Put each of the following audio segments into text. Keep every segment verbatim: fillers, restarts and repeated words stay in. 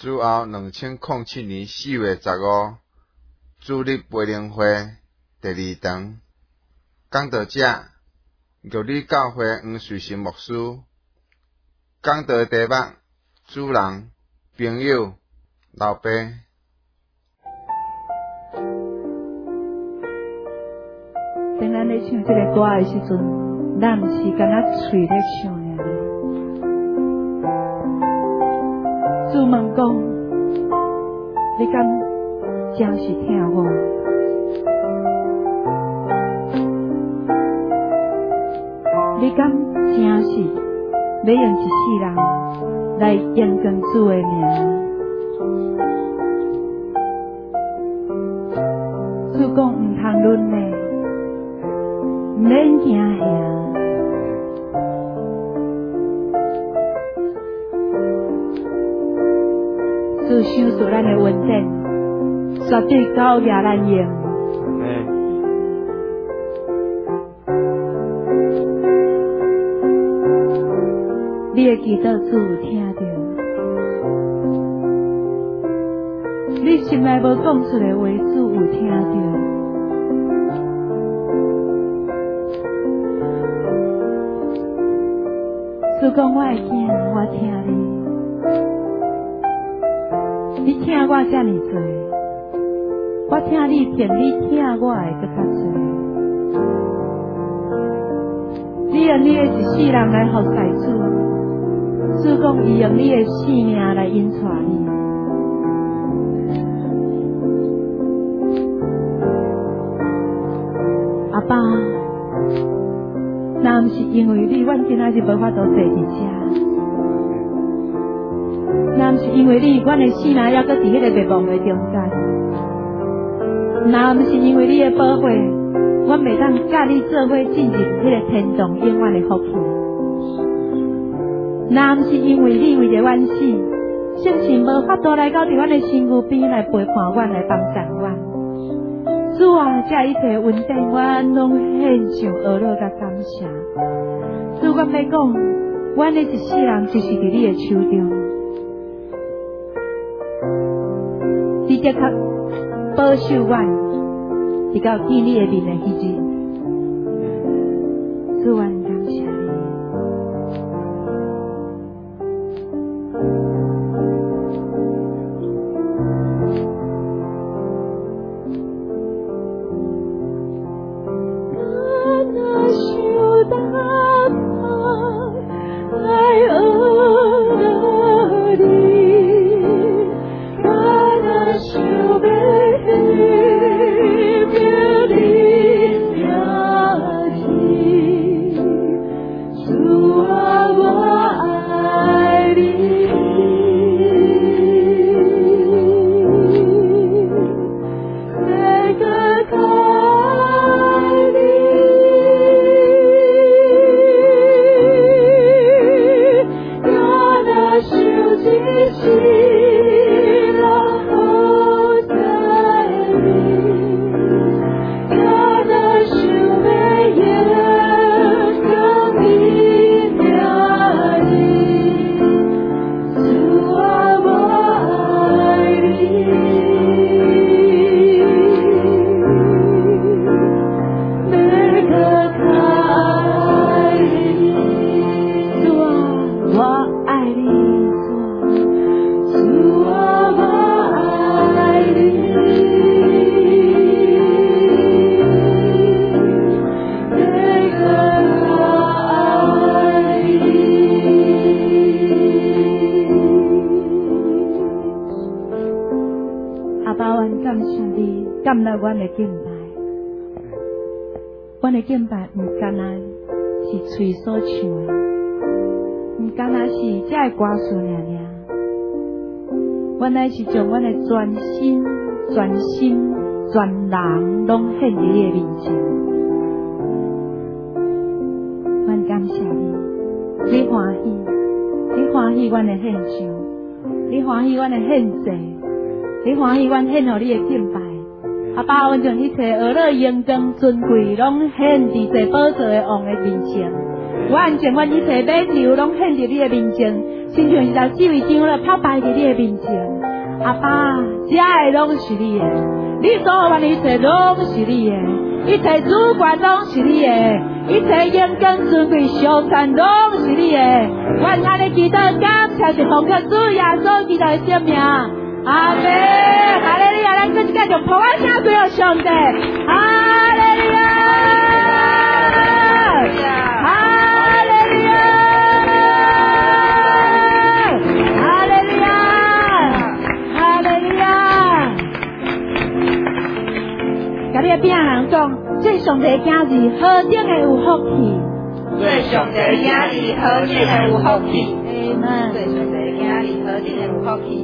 主后两千零七年四月十五，主日培灵会第二堂，讲道者玉里教会黄瑞成牧师，讲道题目主人、朋友、老爸。 当咱咧唱这个歌的时阵，咱毋是干那嘴咧唱尔。主问讲，你敢真是听我？你敢真是要用一世人来验证主的名？主讲毋通论呢，毋免惊吓。主想做咱的稳定，绝对高雅咱用。你的祈祷主有听到，你心内无讲出的话，主有听到。主讲我的囝，我听你。你听我这么多，我听你骗你听我的更较多。你用你的一世人来服侍主，主讲伊用你的性命来引带你。阿爸，若毋是因为你，阮今仔日无法度坐伫遮。若毋是因为你，阮的性命还阁伫迄个灭亡的中间；若毋是因为你的保护，阮袂当甲你做伙进入迄个天堂永远的福气；若毋是因为你为着阮死，圣神无法度来到伫阮的身躯边来陪伴阮来帮助阮。主啊，这一切稳定，阮拢献上阿乐甲感谢。主，阮要讲，阮的一世人就是伫你的手中。你的确保守阮，直到见你的面的迄日，主，阮感谢你。阮的敬拜，阮的敬拜毋干那是嘴所唱的，毋干那是这个歌词尔尔，阮乃是将阮的全心、全心、全人拢献伫你的面前。阮感谢你，你欢喜，你欢喜阮的献上，你欢喜阮的献祭，你欢喜阮献互你的敬拜。阿爸，阮将一切娱乐、荣光、尊贵，拢献伫这宝座的王的面前。 阮情愿一切免流，拢献伫你的面前，亲像是在四围场了泡摆伫你的面前。阿爸，这的拢是你的，你所有的一切拢是你的，一切主权拢是你的，一切荣光尊贵颂赞拢是你的。阮安尼祈祷，感谢是奉靠主耶稣基督的圣名。阿门，哈利路亚！咱继续用普安声对着上帝，哈利路亚，哈利路亚，哈利路亚，哈利路亚。甲你的病人讲，做上帝囝儿，何等的有福气！ 做上帝囝儿，何等的有福气！ 阿门。 做上帝囝儿，何等的有福气！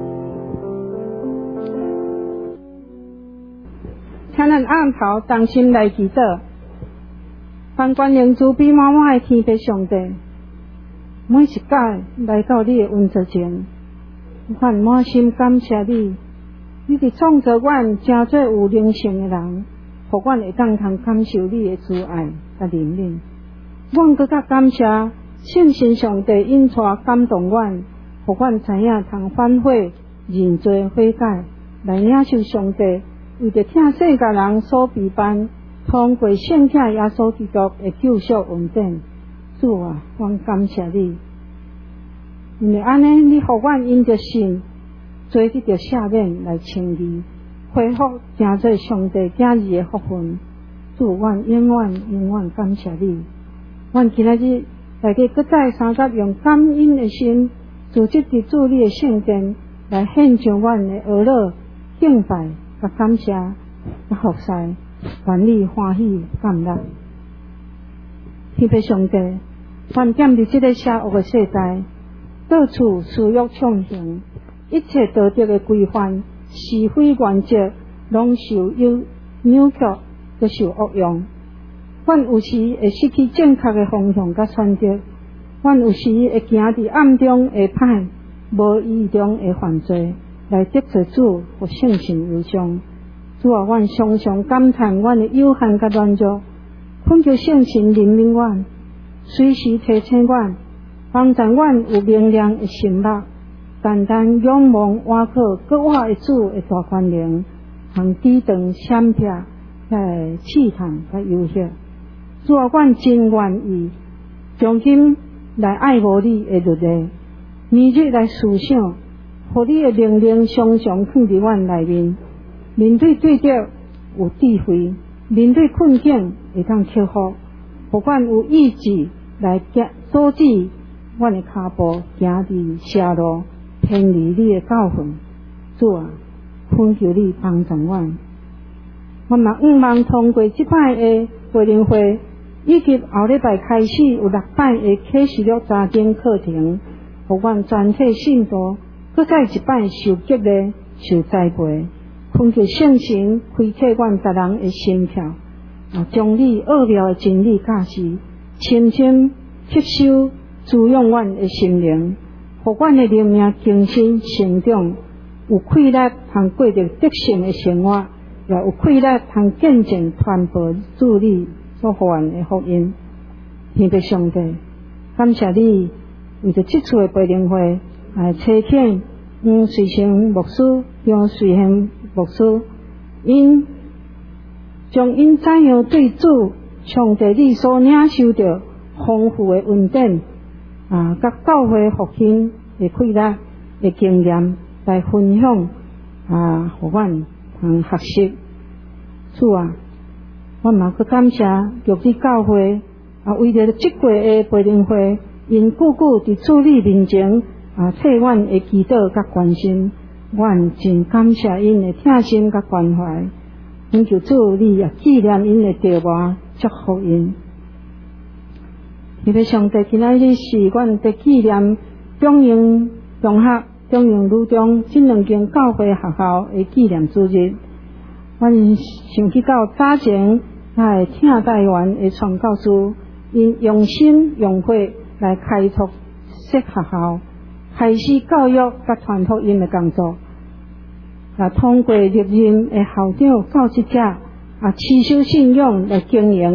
请咱暗头同心来祈祷，凡关灵慈悲满满的天父上帝，每一届来到你的恩座前，阮满心感谢你，你伫创造阮真做有灵性的人，互阮会当通感受你的慈爱甲怜悯。阮更较感谢圣神上帝引带感动阮，互阮知影通反悔认罪悔改，来领受上帝为着听世界人所陪伴，通过圣体耶稣基督的救赎恩典。主啊，阮感谢你，因为安尼，你互阮因着信，做得着赦免来称义，恢复成做上帝囝儿的福分。主，阮永远永远感谢你。阮今仔日大家搁再三甲用感恩的心，组织伫主你的圣殿来献上阮的讹乐、敬拜、甲感谢、甲服侍，愿你欢喜感恩。天父上帝，凡减伫即个邪恶的世代，到处私欲畅行，一切道德的规范、是非原则，拢受有扭曲，都受恶用。阮有时会失去正确的方向甲选择，阮有时会行伫暗中会歹，无意中会犯罪，来得罪主和圣神有伤。主啊，阮常常感叹阮的有限甲软弱，恳求圣神怜悯阮，随时提醒阮，帮助阮有明亮的心目，单单仰望倚靠搁我的主的大权能，通抵挡闪避来试探甲诱惑。主啊，阮真愿意从今来爱慕你的律例，每日来思想，互你的命令常常放伫阮内面。面对对着有智慧，面对困境会当克服，互阮有意志来阻止阮的脚步行伫邪路，偏离你的教训。主啊，恳求你帮助阮。我嘛希望通过即摆的培灵会，以及后礼拜开始有六摆的启示录查经课程，互阮全体信徒搁再一摆受激励、受栽培。恳求圣神开启阮逐人的心窍，啊，将你奥妙的真理教示，深深吸收滋养阮的心灵，互阮的灵命更新成长，有气力通过着得胜的生活，也有气力通见证传播主你所互阮的福音。天父上帝，感谢你为着这次的培灵会来差遣黄随成牧师、杨随贤牧师，因将因怎样对主上帝你所领受着丰富的恩典啊，甲教会复兴的气力的经验来分享啊，互阮通学习。主啊，我嘛去感谢玉里教会啊，为着即过的培灵会，因久久伫主你面前啊，替阮的祈祷甲关心。阮真感谢因的疼心甲关怀，恳求主你也纪念因的祷告，祝福因。特别上帝今仔日是阮的纪念中英中学、中英女中这两间教会学校的纪念主日。阮想起到早前来听台湾的传教士，因用心用血来开拓设学校。开始教育甲传福音的工作，啊，通过历任的校长、教职者啊，持守信仰来经营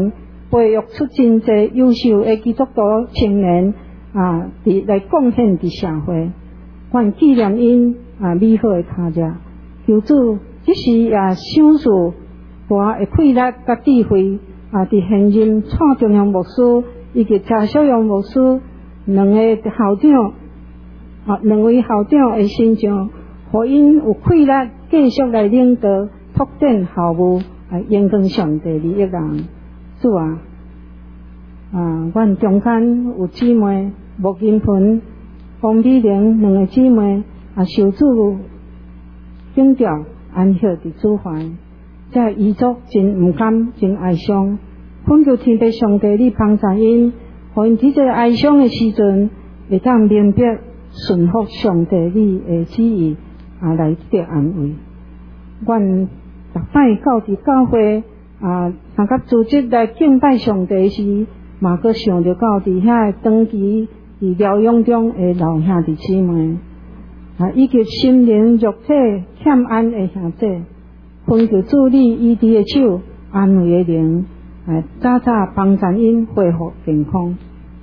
培育出真侪优秀的基督徒青年啊，伫来贡献伫社会。愿纪念因啊美好的他者，求主即时也赏赐大的气力甲智慧啊，伫现任蔡中央牧师以及谢小阳牧师两个校长啊，两位校长的身上，互因有气力继续来领导拓展校务，啊，延续上帝利益人。主啊，啊，阮中间有姊妹莫金盆、方美玲两个姊妹啊，受主景调安息伫主怀，这遗族真毋甘，真哀伤。恳求天父上帝，你帮助因，互因伫这哀伤的时阵，会当明白顺服上帝你的旨意，啊，来得安慰。阮逐摆到伫教会啊，参甲组织来敬拜上帝时，嘛阁想着到伫遐长期伫疗养中的老兄弟姊妹，啊，以及心灵肉体欠安的兄弟，恳求主你医治的手，安慰的灵，啊，早早帮助因恢复健康。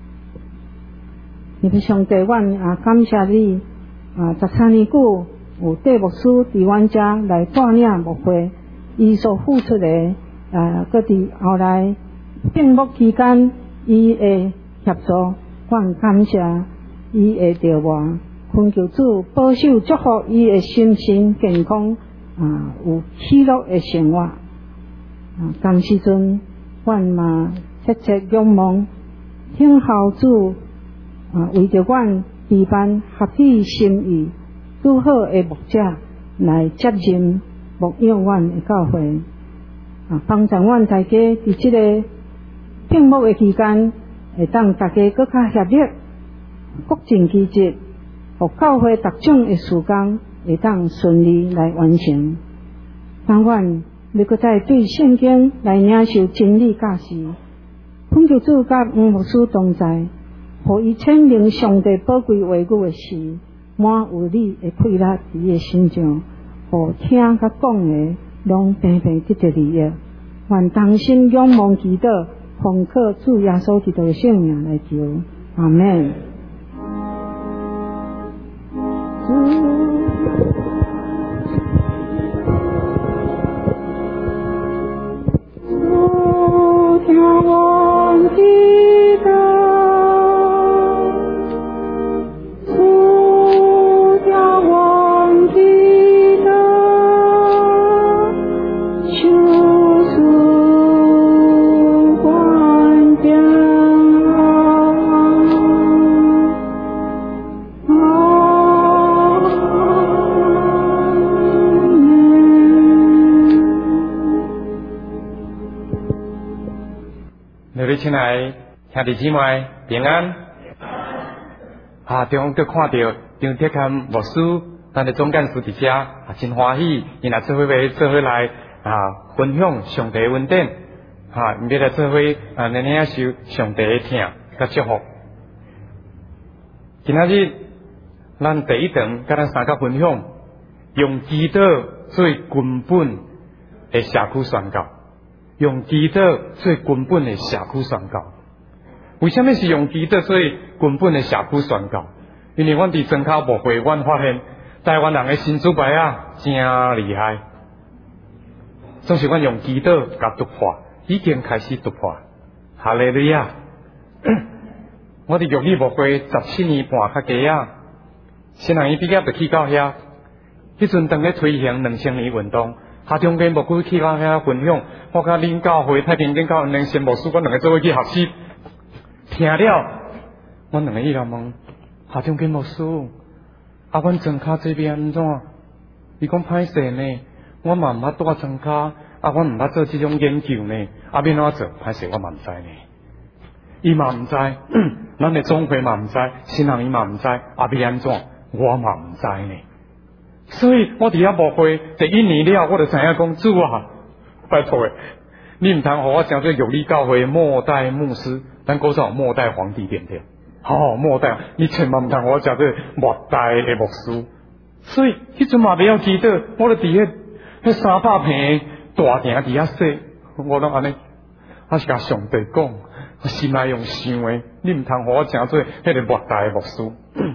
你的上帝，阮啊感谢你啊！十三年久有戴牧师伫阮遮来带领牧会，伊所付出的啊，搁伫后来闭幕期间，伊的协助，阮感谢伊的着活，恳求主保守祝福伊的心身健康啊，有喜乐的生活啊。当时阵，阮嘛切切仰望，听候主。啊，为着阮举办合理心意、拄好的牧者来接任牧养阮的教会，啊，帮助阮大家伫即个闭幕的期间，会当大家搁较协力，各尽其职，互教会逐种的事工会当顺利来完成。当阮要搁再对圣经来领受真理教示，恳求主甲黄牧师同在。互伊签明上帝宝贵话语的时，满有你的气力伫伊的心上，互听甲讲的拢平平得着利益。愿当心仰望祈祷，奉靠主耶稣基督的圣名来求，阿门。主将我祈祷。 亲爱兄弟姊妹平安。啊，中阁看到张铁坎牧师，咱的总干事伫遮，啊，真欢喜，伊若做伙来做伙来啊，分享上帝恩典，啊，毋要来做伙啊，来领受上帝的疼甲祝福。今仔日咱第一堂甲咱三角分享，用祈祷做根本的社区宣告。用祈祷做根本的社区宣告，为什么是用祈祷做根本的社区宣告？因为阮伫庄口牧会，阮发现台湾人的新主牌啊，真厉害。总是阮用祈祷甲突破，已经开始突破。哈利路亚！我伫玉里牧会十七年半较加啊，新人伊毕业就去到遐，迄阵当咧推行两千年运动。下中间牧区去到遐分享，我甲恁教会太平间教两先牧师，阮两个做伙去学习，听了，阮两个伊来问下中间牧师，啊，阮庄卡这边安怎？伊讲歹势呢，我嘛毋捌住庄卡，啊，我毋捌做即种研究呢，啊，免怎做？歹势我嘛毋知呢，伊嘛毋知，咱的总会嘛毋知，新人伊嘛毋知，啊，免安怎？我嘛毋知呢。所以我伫遐牧会第一年了，我就知影讲主啊，拜托诶，你毋通互我成做玉里教会末代牧师，咱古早末代皇帝对不对？哦，末代，你千万毋通互我成做末代诶牧师。所以迄阵嘛袂晓记得，我就伫迄迄三百平大亭伫遐说，我拢安尼， 我是甲上帝讲，我心内用想的，你毋通互我成做迄个莫大的牧师。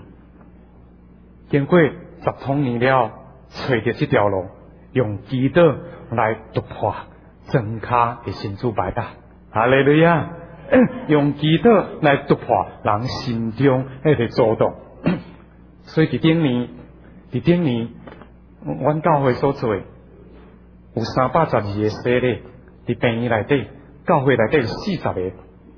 经过十通年了，找到这条路，用祈祷来突破庄卡的神主牌啦。哈利路亚！用祈祷来突破人心中迄个阻挡。所以伫顶年，伫顶年，阮教会所做有三百十二个洗礼，伫病院内底，教会内底四十个。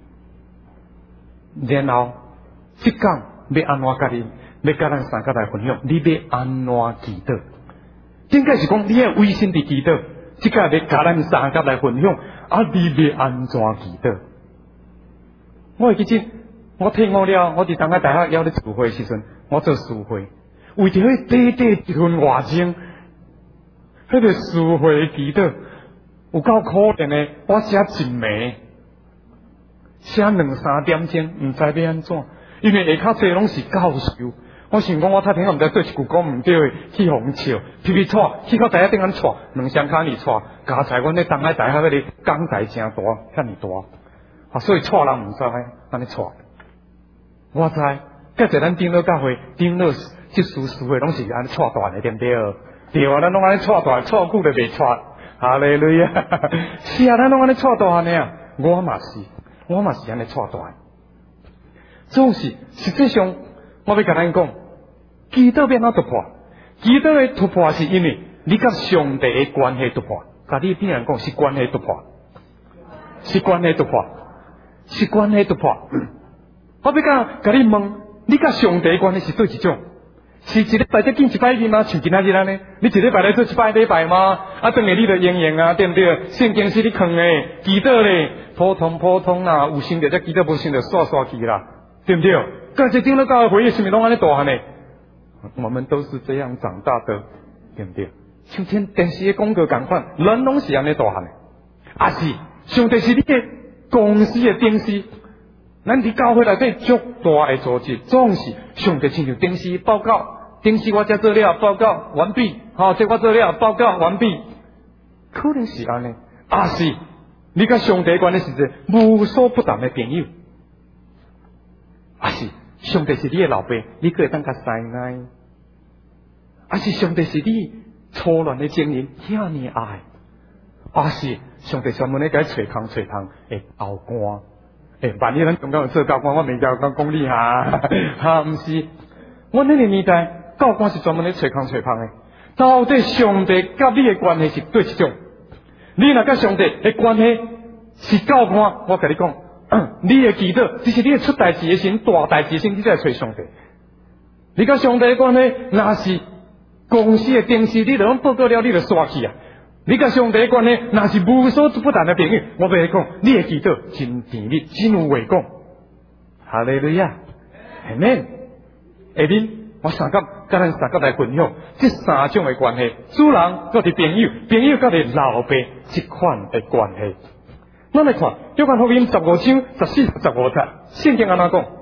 然后，即讲要安怎甲你，要甲咱三个来分享，你要安怎祈祷？应该是讲你要微信伫祈祷，即个要甲咱三个来分享，啊，你要安怎祈祷？我会记得，我退伍了，我伫东海大学要咧聚会时阵，我做聚会，为着迄短短一份外钟，迄个聚会祈祷有够可怜的，我写一暝，写两三点钟，毋知要安怎，因为下较济拢是教授。我想讲，我太听毋知对一句讲毋对的，去互笑，皮皮错，去到大家顶安错，两双骹尼错，加在阮咧东海大学迄个讲台真大，遐尼大。啊，所以错人毋知安尼错，我知，介侪咱顶落教会，顶落即事事会拢是安尼错大的，对毋对？对啊，咱拢安尼错大，错久就袂错。哈利路亚！是啊，咱拢安尼错大呢啊！我嘛是，我嘛是安尼错大。总是实际上，我要甲咱讲，祈祷要哪突破？祈祷的突破是因为你甲上帝的关系突破。甲你边人讲是关系突破，是关系突破。是关系突破。我要甲甲你问，你甲上帝关系是对一种？是一礼拜才见一摆面吗？像今仔日安尼，你一礼拜来做一摆礼拜吗？啊，当然你就应用啊，对不对？圣经是你藏的，祈祷咧，普通普通啦，有心着才祈祷，无心着刷刷去啦，对不对？刚才听到教会是咪拢安尼大汉呢？我们都是这样长大的，对不对？像听电视的广告共款，人拢是安尼大汉的，啊是，上帝是你的公司的董事，咱伫教会内底足大的组织，总是上帝亲像董事报告，董事我才做了，报告完毕，吼、哦，这我做了，报告完毕，可能是安尼，啊是，你甲上帝关系是一个无所不谈的朋友，啊是，上帝是你的老爸，你可会当甲塞爱，啊是，上帝是你初恋的情人，遐尼爱。啊是，上帝专门咧甲找空找空会后官，诶，万一咱中间有做教官，我未教讲讲你哈，哈，毋是，我那个年代教官是专门咧找空找空的。到底上帝甲你的关系是对一种？你若甲上帝的关系是教官，我甲你讲，你的祈祷，这是你的出代志的时，大代志的时，你才会找上帝。你甲上帝的关系，若是公司的电视，你就拢报告了，你就刷去啊。你甲上帝的关系，若是无所不谈的朋友，我要你讲，你的祈祷真甜蜜，真有话讲。哈利路亚，阿门。下面我三甲甲咱三甲来分享这三种的关系：主人甲伫朋友，朋友甲伫老爸这款的关系。咱来看《约翰福音》十五章十四、十五节，圣经安怎讲？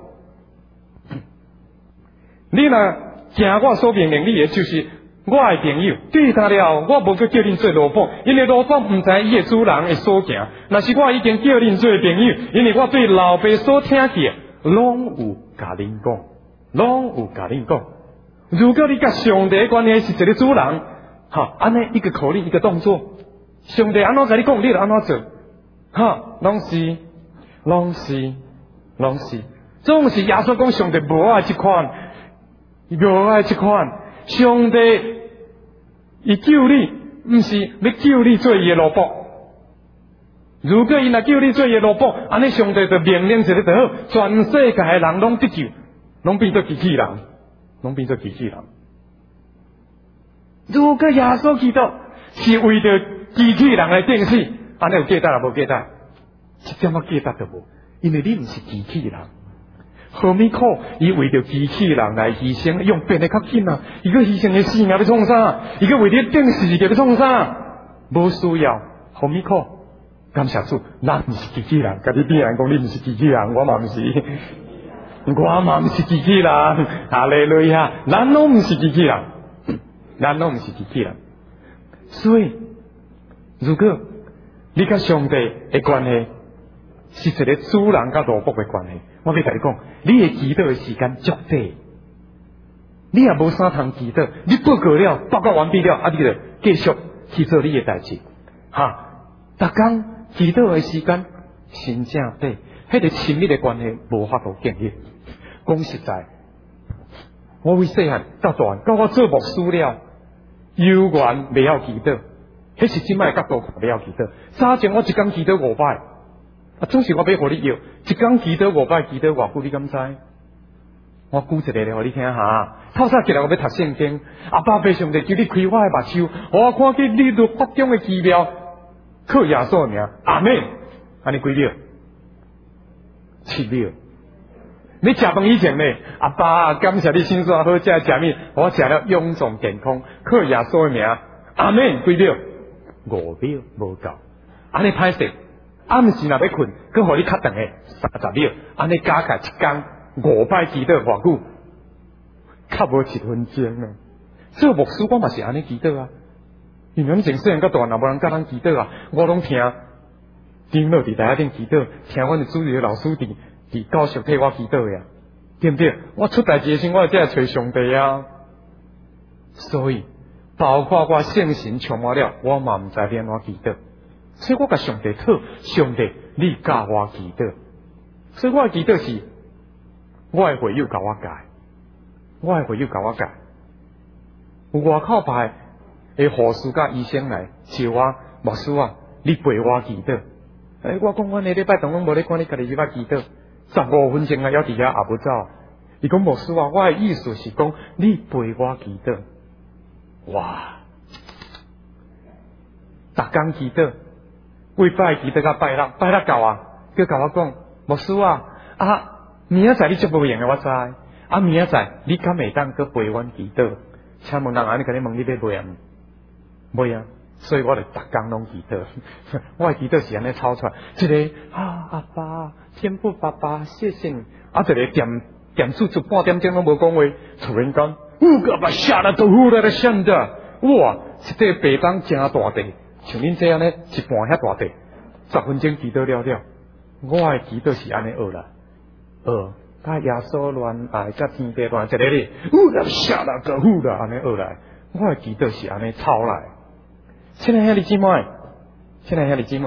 你若行我所命令你的，就是我的朋友。对他了，我无去叫恁做奴仆，因为奴仆毋知伊的主人会所行。若是我已经叫恁做朋友，因为我对老爸所听见，拢有甲恁讲，拢有甲恁讲。如果你甲上帝的关系是一个主人，哈，安尼一个口令一个动作，上帝安怎甲你讲，你就安怎做，哈，拢是，拢是，拢是，总是耶稣讲上帝无爱这款，无爱这款，上帝伊救你，毋是要救你做伊的奴仆。如果伊若救你做伊的奴仆，安尼上帝就命令一个就好，全世界的人拢得救，拢变做机器人。拢变做机器人。如果耶稣基督是为着机器人来定死，安尼有记得啊？无记得？一点仔记得都无，因为你毋是机器人。何米可伊为着机器人来牺牲，用变得较紧啊！伊个牺牲的性命要创啥？伊个为着定死要创啥？无需要。何米可？感谢主，咱毋是机器人。甲你边人讲你毋是机器人，我嘛毋是。我嘛毋是机器人，哈利路亚！咱拢毋是机器人，咱拢毋是机器人。所以，如果你甲上帝的关系是一个主人甲萝卜的关系。我要甲你讲，你的祈祷的时间足短，你也无啥通祈祷，你报告了，报告完毕了，啊，你就继续去做你的代志。哈，逐工祈祷的时间真正短，迄个亲密的关系无法度建立。讲实在，我为细汉到大汉，到我做牧师了，犹原未晓祈祷，迄是即摆角度看未晓祈祷。早前我一工祈祷五摆，啊，总是我要互你要，一工祈祷五摆，祈祷偌久，你敢知？我举一个咧，互你听下。透早起来我要读圣经，阿爸爸上帝叫你开我的目睭，我看见你律法中的奇妙，靠耶稣的名，阿门。安尼几秒？七秒。你食饭以前呢，阿爸感谢你心酸好食食面，我食了臃肿健康，靠耶稣的名，阿门。几秒？五秒无够，安尼歹势。暗时若要困，佮互你较长的三十秒，安尼加起来一工。五摆祈祷偌久，较无一分钟啊！做牧师我嘛是安尼祈祷啊，因为从细汉到大汉，若无人教咱祈祷啊，我拢听，顶落伫台下顶祈祷，听阮的主日的老师伫伫教室替我祈祷呀，对不对？我出代志的时候，我才会找上帝啊。所以，包括我圣神充满了，我嘛毋知要安怎祈祷，所以我甲上帝讨，上帝你教我祈禱，所以我的祈禱是。我的会友甲我教，我的会友甲我教，有外口派的护士甲医生来找我，牧师啊，你陪我祈祷。诶，我讲我下礼拜同拢无咧管你家己去捌祈祷，十五分钟啊，还伫遐也无走。伊讲牧师啊，我的意思是讲你陪我祈祷。哇！逐工祈祷，为拜祈祷到拜六，拜六到啊，佢甲我讲，牧师啊啊！明仔载你足无闲诶，我知。啊，明仔载你敢会当去陪阮祈祷？请问人安尼甲你问你要陪啊？袂啊，所以我就逐工拢祈祷。我诶祈禱是安尼抄出来，一个啊阿爸，天父爸爸，谢谢你。啊，一个点点出出半点钟拢无讲话，突然间，乌个把下了都呼来了响的，哇！一块白板真大地，像恁这样呢，一半遐大地，十分钟祈禱了了。我诶祈禱是安尼学啦。呃，甲耶稣恋爱，甲天地恋爱，一个咧，呜啦下啦个呼啦，安尼学来，我的祈祷是安尼抄来。亲爱兄弟姊妹，亲爱兄弟姊妹，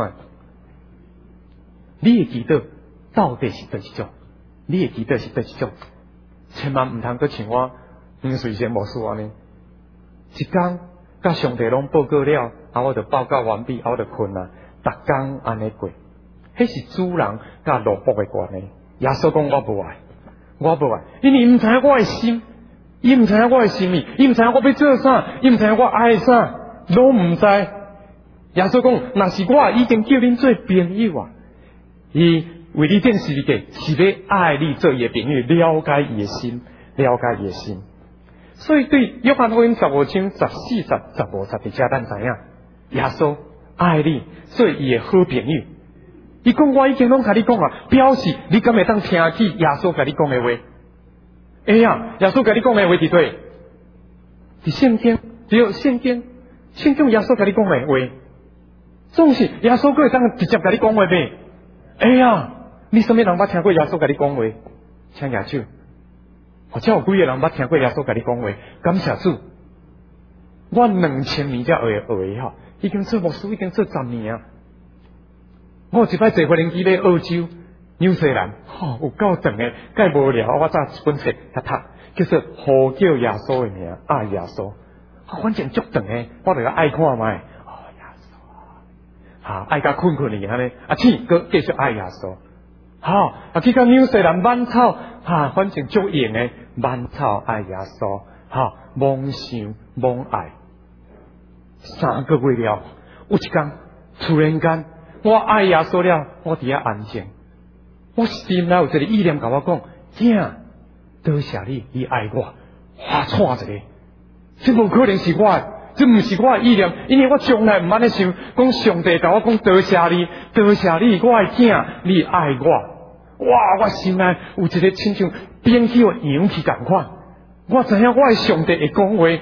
你的祈祷到底是叨一种？你的祈祷是叨一种？千万唔通阁像我黄水仙牧师安尼，一工甲上帝拢报告了，啊，我就报告完毕，啊，我就困啦，逐工安尼过，迄是主人甲萝卜的关系。耶稣讲我无爱，我无爱，因为伊毋知影我的心，伊毋知影我的心意，伊毋知影我要做啥，伊毋知影我爱啥，拢毋知。耶稣讲，若是我已经叫恁做朋友啊，伊为你建世界，是要爱你做伊的朋友，了解伊的心，了解伊的心。所以对约翰福音十五章十四十十五十伫遮咱知影，耶稣爱你，做伊的好朋友。伊讲我已经拢甲你讲啊，表示你敢会当听起耶稣甲你讲的话？哎呀，耶稣甲你讲的话伫对，伫圣经，对圣经，圣经耶稣甲你讲的话，总是耶稣会当直接甲你讲话呗？哎呀，你什么人捌听过耶稣甲你讲话？请举手。或者有几个人捌听过耶稣甲你讲话？感谢主，我两千年才学学的吼，已经做牧师已经做十年啊。我一摆坐飞机咧澳洲、纽西兰，吼、哦、有够长诶，介无聊。我早一本册较读，叫做《呼叫耶稣的名》，爱耶稣。哦、反正足长诶，我著爱看卖。哦，耶稣，哈、啊，爱甲困困哩安尼，啊，天佮继续爱耶稣。好，啊，去到纽西兰满草，哈、啊，反正足用诶，满草爱耶稣，哈、啊，妄想妄爱。三个月了，有一天突然间。我爱耶稣了，我伫遐安静。我心内有一个意念甲我讲：囝，多谢你，你爱我。我错一个，这无可能是我的，这毋是我的意念，因为我从来毋安尼想。讲上帝甲我讲：多谢你，多谢你，我的囝，你爱我。哇！我心内有一个亲像变起个氧气共款。我知影我的上帝会讲话，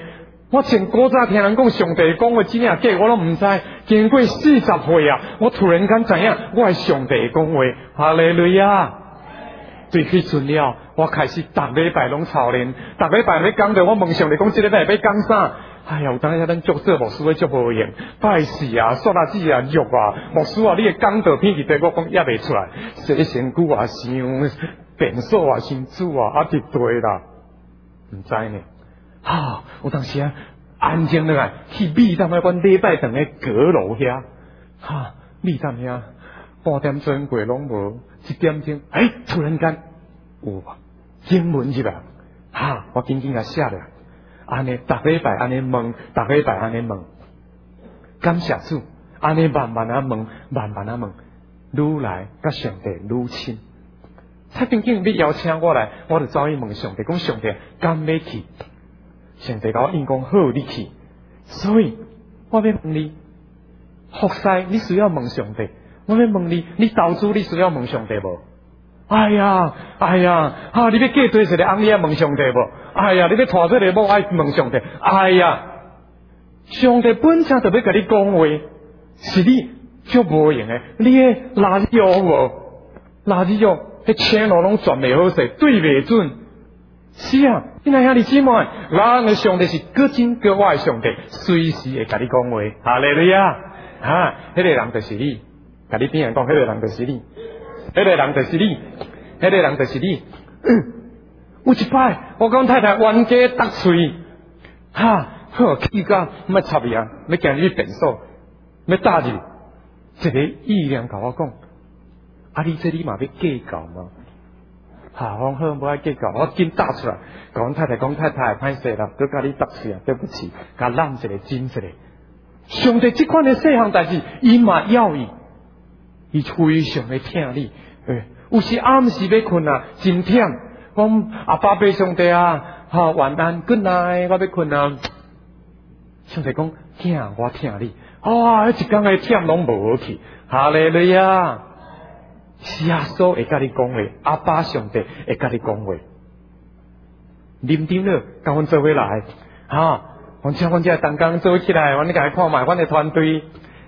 我前古早听人讲上帝讲话真正假，我都唔知。经过四十岁啊，我突然间知影，我系上帝讲话，哈利路亚。对迄阵了，我开始逐礼拜拢操练，逐礼拜要讲着我问上帝讲，即礼拜要讲啥？哎呀，有当下咱足做牧师诶足无用，拜四啊、刷啊、子啊、肉啊，牧师啊，你诶讲道偏去对我讲也袂出来，洗身躯啊、想变数啊、想煮啊，啊伫对啦，唔知呢。哈，有当时啊，安静落来去米站迄阮礼拜堂诶阁楼遐，哈，米站遐半点钟过拢无，一点钟，哎，突然间有经文入来，哈，我紧紧甲写落来。安尼，逐礼拜安尼问，逐礼拜安尼问，感谢主，安尼慢慢啊问，慢慢啊问，愈来甲上帝愈亲。他究竟你邀请我来，我就走去问上帝，讲上帝敢要去？上帝甲我应讲好，你去。所以我要问你，服侍你需要问上帝，我要问你，你投资你需要问上帝无？哎呀，哎呀，哈、啊！你要嫁对一个翁，你要问上帝无？哎呀，你要娶这个某，爱问上帝。哎呀，上帝本身就要甲你讲话，是你足无用诶。你诶垃圾药无？垃圾药，迄钱路拢赚袂好势，对袂准。是啊，你那兄弟姊妹，咱诶上帝是搁真搁我诶上帝，随时会甲你讲话。哈利路亚！哈，迄、那个人就是你，甲你边人讲，迄、那个人就是你。迄个人就是你，迄个人就是你。嗯、有一摆，我讲太太冤家搭喙，哈，好气到要插伊啊，要今日变数，要打入。一个意念甲我讲，啊，你这你嘛要计较吗？哈，我好无爱计较，我紧打出来，甲阮太太讲太太，歹势啦，搁甲你搭喙啊，对不起，甲揽一个真一个。上帝即款的细项代志，伊嘛要伊。伊非常的疼你，诶，有时暗时要困啊，真忝。讲阿爸爸上帝啊，哈、啊，晚安 ，good night， 我要困啊。上帝讲，疼我疼你，啊，一天的忝拢无去，哈利路亚。耶稣会甲你讲话，阿爸上帝会甲你讲话。林丁了，甲阮做伙来，哈，阮请阮这同工做起来，阮你甲伊看卖，阮的团队。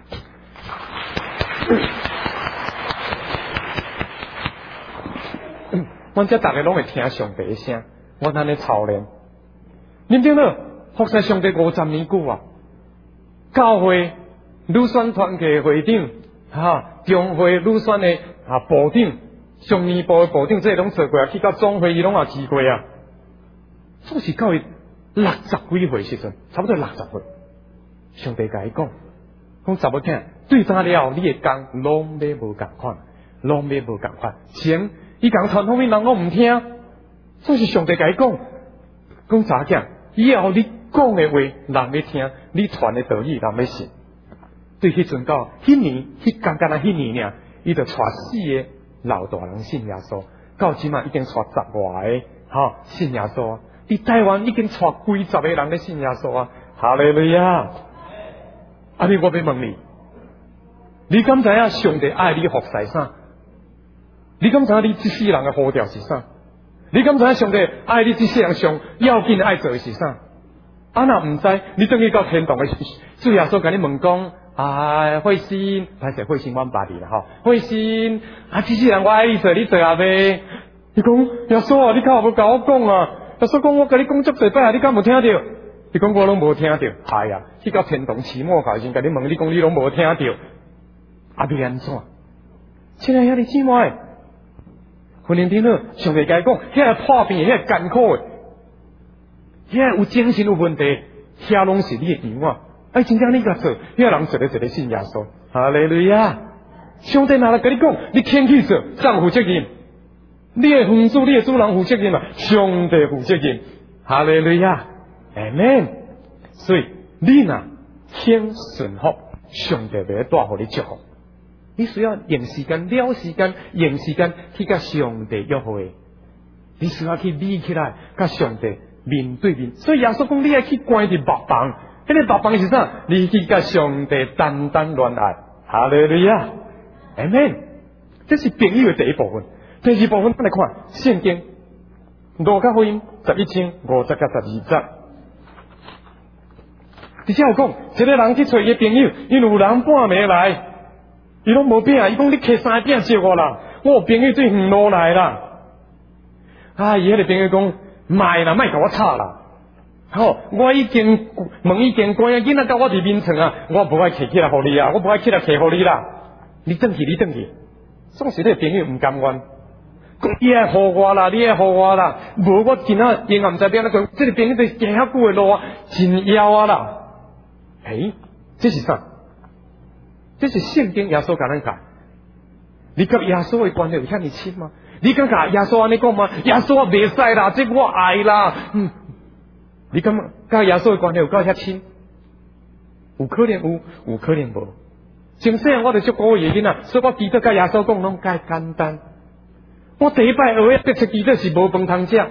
阮遮逐个拢会听上帝的声，阮安尼操练。恁听了，服侍上帝五十年久啊！教会女选团契会长，哈，中会女选的啊部长，上年部的部长，这些拢做过啊，去到总会伊拢也去过啊。总是到伊六十几岁时阵，差不多六十岁，上帝甲伊讲，讲查某囝对早了，你的工拢要无共款，拢要无共款，前。伊讲传福音人拢唔听，总是上帝甲伊讲，讲查囝，以后你讲的话人要听，你传的道理人要信。对迄阵到迄年，迄刚刚啊迄年尔，伊就带四个老大人信耶稣，到即嘛已经带十外个，哈信耶稣。伫台湾已經帶幾十個人咧信耶穌啊！哈利路亞！阿你我要問你，你敢知影上帝愛你服侍啥？你敢知影你這世人嘅呼召是啥？你敢知影上帝愛你這世人上要緊嘅愛做嘅是啥？啊若唔知，你等於到天堂嘅主耶穌甲你問講，哎，慧心，歹勢慧心阮爸弟啦吼，慧心，啊，這世人我愛你做，你做阿未？伊講耶穌啊，你敢有無甲我講啊？耶穌講我甲你講足濟擺啊，你敢無聽到？伊講我攏無聽到，係啊，去到天堂期末考先甲你問，你講你攏無聽到，啊，要安怎？親愛兄弟姊妹，訓練天了，上帝甲伊講，遐個破病，遐個艱苦誒，遐個有精神有問題，遐攏是你嘅疑惑。哎，真正你甲做，遐個人做咧一個信耶穌，哈利路亞！上帝若來甲你講，你肯去做，誰負責任？你的分主，你的主人負責任啊，上帝負責任，哈利路亞，阿門。所以你若肯順服，上帝會帶予你祝福。你需要用時間、了時間、用時間去甲上帝約會，你需要去理起來，甲上帝面對面。所以耶穌講，你愛去關佇木房，迄個木房是啥？你去甲上帝單單戀愛，哈利路亞，阿門。這是朋友的第一部分。第二部分，咱來看聖經路加福音十一章五十到十二節。 而且有讲，一个人去找伊的朋友，因有人半暝来，伊拢无饼，伊讲你摕三个饼接我啦，我有朋友对远路来啦。啊，伊迄个朋友讲，卖啦，卖甲我吵啦。好，我已经门已经关啊，囡仔甲我伫眠床啊，我无爱摕起来互你啊，我无爱起来摕互你啦。你转去，你转去。总是迄个朋友唔甘愿。你爱互我啦，你爱互我啦，无我今仔因也毋知变哪个，这个朋友都行遐久的路啊，真枵啊啦！诶，这是啥？这是圣经耶稣甲咱讲，你甲耶稣的关系有遐尼亲吗？你敢甲耶稣安尼讲吗？耶稣我袂使啦，这我爱啦。嗯，你敢甲耶稣的关系有够遐亲？有可能有，有可能无。从细汉我就足古个囡仔，所以我记得甲耶稣讲拢介简单。我第一摆学的得出记得是无饭通食，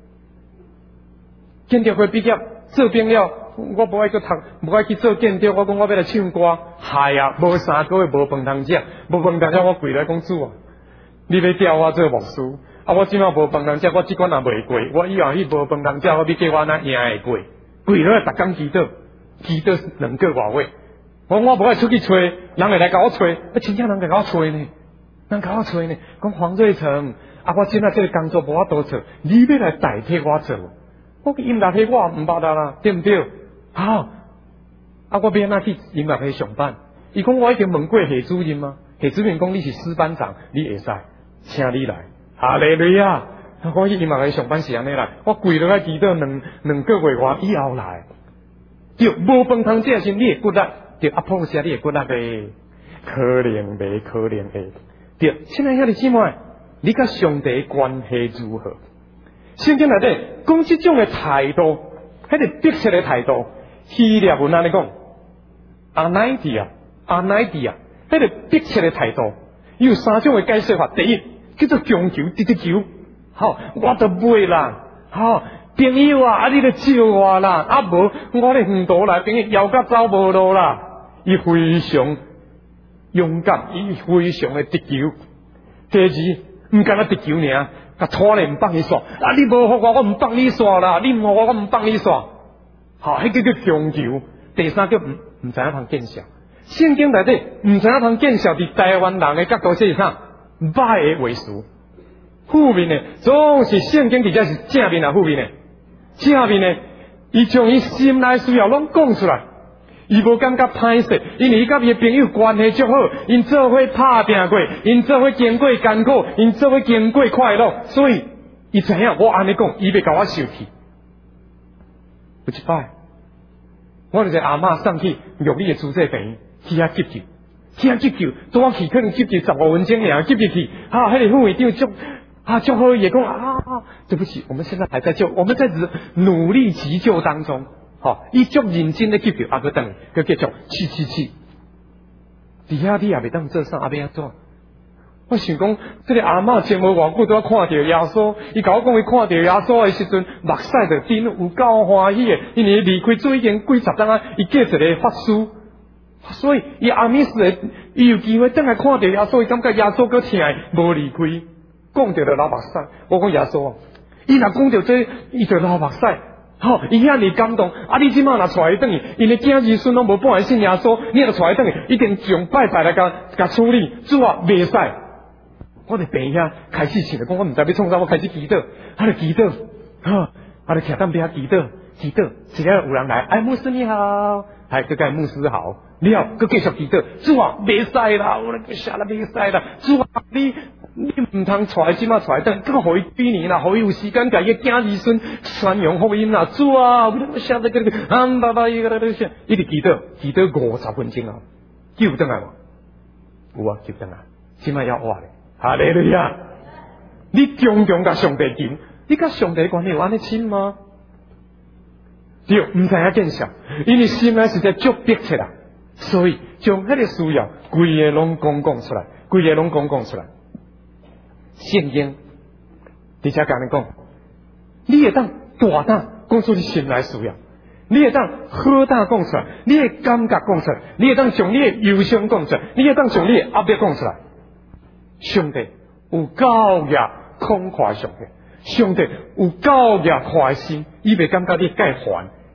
建筑会毕业做兵了，我无爱去读，无爱去做建筑，我讲我要来唱歌，害啊，无三个月无饭通食，无饭通食，我跪来讲主啊，你要调我做牧师，啊，我即摆无饭通食，我即关也袂过，我以后去无饭通食，我要叫我哪赢会过？跪落来逐工祈祷，祈祷两个外月，我我无爱出去找，人会来甲我找，啊，真正人会甲我找呢。人甲我找呢，讲黄瑞成，啊，我今仔这个工作无法度做，你要来代替我做，我音乐系我唔捌啦啦，对唔对？好，啊，我要安怎去音乐系上班？伊讲我已经问过系主任啊，系主任讲你是师班长，你会使，请你来。哈利路亚！我去音乐系上班是安尼啦，我跪落来祈祷两两个月外以后来，就无饭通食时，你会骨力，就阿碰下你会骨力呗，可能袂，可能会。对，亲爱兄弟姊妹，你甲上帝关系如何？圣经内底讲这种的态度，迄个迫切的态度，希腊文安尼讲，阿乃迪啊，阿乃迪啊，迄个迫切的态度，有三种的解释法。第一，叫做强求，直直求，好，我都买啦，好，朋友啊，啊你都招我啦，啊无我咧远途来，朋友摇甲走无路啦，伊非常勇敢，伊非常的直求。第二，唔干那直求尔，甲拖咧唔放你煞。啊，你无互我，我唔放你煞啦。你唔互我，我唔放你煞。好，迄叫叫强求。第三叫唔唔知影通见效。圣经内底唔知影通见效，伫台湾人的角度是啥？歹的话术，负面的总是圣经底下是正面啊，负面的正面的，伊将伊心内需要拢讲出来。伊无感觉歹势，因为伊甲伊朋友关系足好，因做伙打拼过，因做伙经过艰苦，因做伙经过快乐，所以伊知影我安尼讲，伊要甲我受气。有一摆，我就个阿嬷送去玉里的主治病院去遐急救，去遐急救，拄我去可能急救十五分钟尔，急救去，啊，迄、那个副院长足啊足好，也讲啊，对不起，我们现在还在救，我们在努力急救当中。好，伊足认真的急救，啊，佮等，佮继续去去去。伫遐你也袂当做啥，啊，要安怎？我想讲，这个阿嬷前无偌久都要看到耶稣，伊甲我讲，伊看到耶稣的时阵，目屎就滴，有够欢喜的，因为离开做已经几十年啊，伊嫁一个法师，所以伊阿弥斯的，伊有机会等来看到耶稣，伊感觉耶稣佮疼的，无离开，讲到了流目屎。我讲耶稣，伊若讲到这，伊就流目屎。好，伊遐尼感动，啊！你即马若带伊转去，因为囝儿孙拢无半个信耶稣，你若带伊转去，一定从拜拜来甲甲处理，主啊，袂使。我伫病遐开始想，讲我毋知要创啥，我开始祈祷，啊，就祈祷，哈，啊，就徛当边遐祈祷，祈祷，只要有人来，哎，牧师你好，还佮个牧师好，了，佮继续祈祷，主啊，袂使啦，我咧写啦，袂使啦，主啊，你。你唔通带即马带等，更互伊几年啦，互伊有时间甲伊个囝儿孙宣扬福音啦。主啊，我写得个个，啊爸爸伊个咧写，一直祈祷，祈祷五十分钟啊，救得来无？有啊，救得来，即马要活咧，哈利路亚！你常常甲上帝求，你甲上帝关系有安尼亲吗？对，唔知影见效，因为心内实在足迫切啦，所以将迄个需要规个拢讲讲出来，规个拢讲讲出来。圣经，而且甲你讲，你会当大胆讲出你心内需要，你会当好胆讲出来，你会感觉讲出来，你会当将你的忧伤讲出来，你会当将你的压力讲出来。上帝有够也慷慨上帝，上帝有够也开心，伊袂感觉你介烦，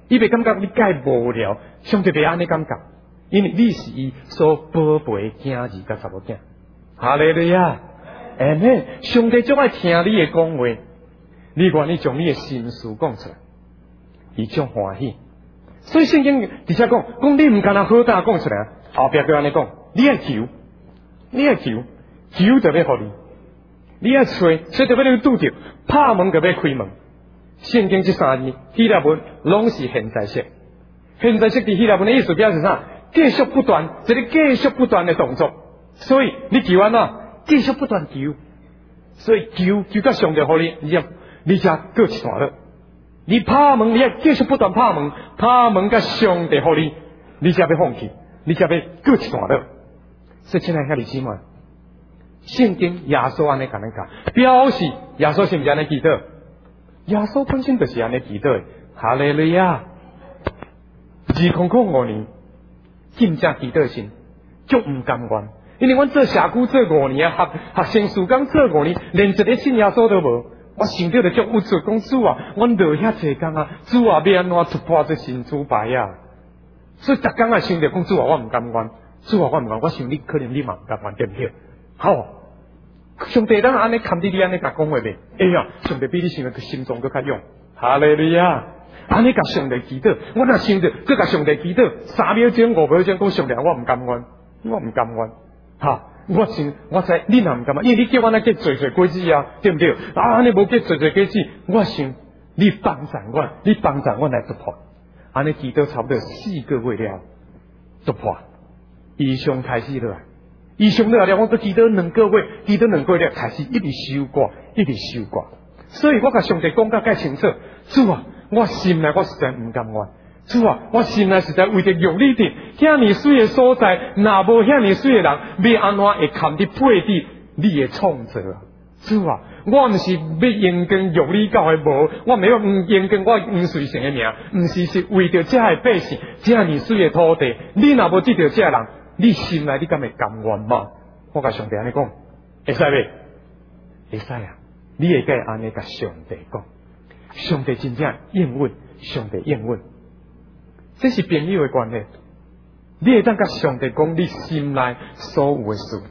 伊袂感觉你介无聊，上帝袂安尼感觉，因为你是伊所宝贝囝儿甲查某囝。哈利路亚，阿门。上帝最爱听你的讲话，你愿意将你的心事讲出来，伊种欢喜。所以圣经直接讲，讲你唔敢若好大讲出来，后壁佢安尼讲，你爱求，你爱求，求就要互你，你爱吹，吹就要你拄着，拍门就要开门。圣经这三字希腊文拢是现在式，现在式伫希腊文的意思表示啥？继续不断，一个继续不断的动作。所以你求安怎？继续不断求，所以求求到上帝互你，你才你才过一段路。你拍门，你要继续不断拍门，拍门甲上帝互你，你才要放弃，你才要过一段路。所以亲爱的兄弟姊妹，圣经耶稣安尼甲咱讲，表示耶稣是毋是安尼祈祷？耶稣本身就是安尼祈祷的。哈利路亚！二空空五年，真正祈祷心，足唔甘愿。因为阮做社区做五年啊，学学生事工做五年，连一个信耶稣都无。我想到就足有做讲主啊，阮落遐济工啊，主啊要安怎突破这新主牌啊？所以逐工啊想着讲主啊，我唔甘愿，主啊我唔甘，我想你可能你嘛唔甘愿，对不对？好，上帝当安尼看伫你安尼甲讲话袂？哎呀，上帝比你想的心中更较勇。哈利路亚！安尼甲上帝祈祷，我若想着再甲上帝祈祷，三秒钟五秒钟讲上帝，我唔甘愿，我唔甘愿。哈，我想我知你若唔甘愿，因为你叫我那结做做果子啊，对不对？啊，安尼无结做做果子，我想你帮助我，你帮助我来突破。安尼祈祷差不多四个月了，突破，异象开始了。异象了了，我都祈祷两个月，祈祷两个月了，开始一直收挂，一直收挂。所以我甲上帝讲甲介清楚，主啊，我心内我实在唔甘愿。主啊，我心内实在为着用你的遐尼水的所在，若无遐尼水的人，要安怎会堪伫配伫你的创造啊？主啊，我毋是要用根用你教的无，我没有唔用根我黄水城的名，毋是是为着遮的百姓，遮尼水的土地，你若无得着遮人，你心内你敢会甘愿吗？我甲上帝安尼讲，会使未？会使啊！你会该安尼甲上帝讲，上帝真正应允，上帝应允。这是朋友的关系，你会当甲上帝讲你心内所有的事，